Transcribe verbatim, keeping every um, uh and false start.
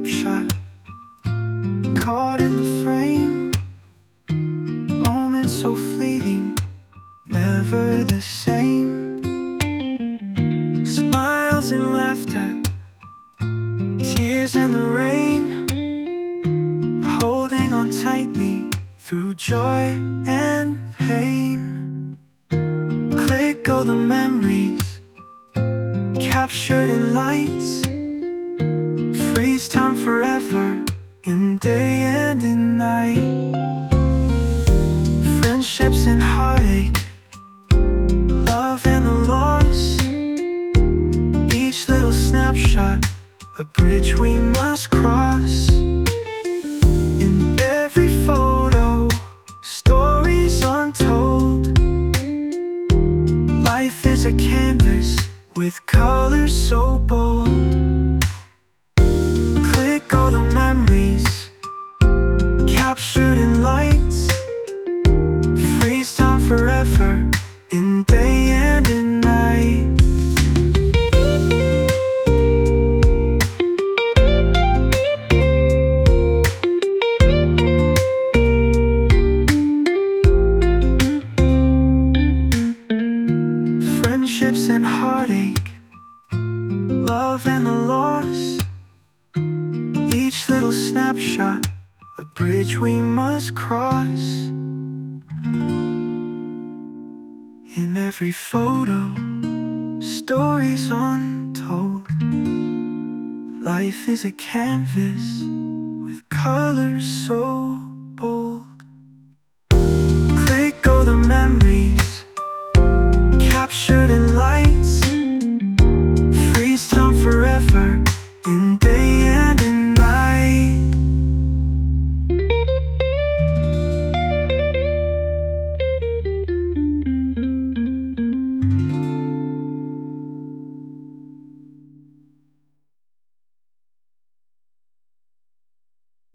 snapshot, caught in the frame. Moments so fleeting, never the same. Smiles and laughter, tears and the rain, holding on tightly through joy and pain. Click go the memories, captured in lights, freeze time forever, in day and in night. Friendships and heartache, love and the loss, each little snapshot, a bridge we must cross. In every photo, stories untold. Life is a canvas with colors so bold. Click all the memories, captured in lights, freeze time forever, in day and in night. Friendships and heartache, love and the loss, each little snapshot, a bridge we must cross. In every photo, stories untold. Life is a canvas with colors so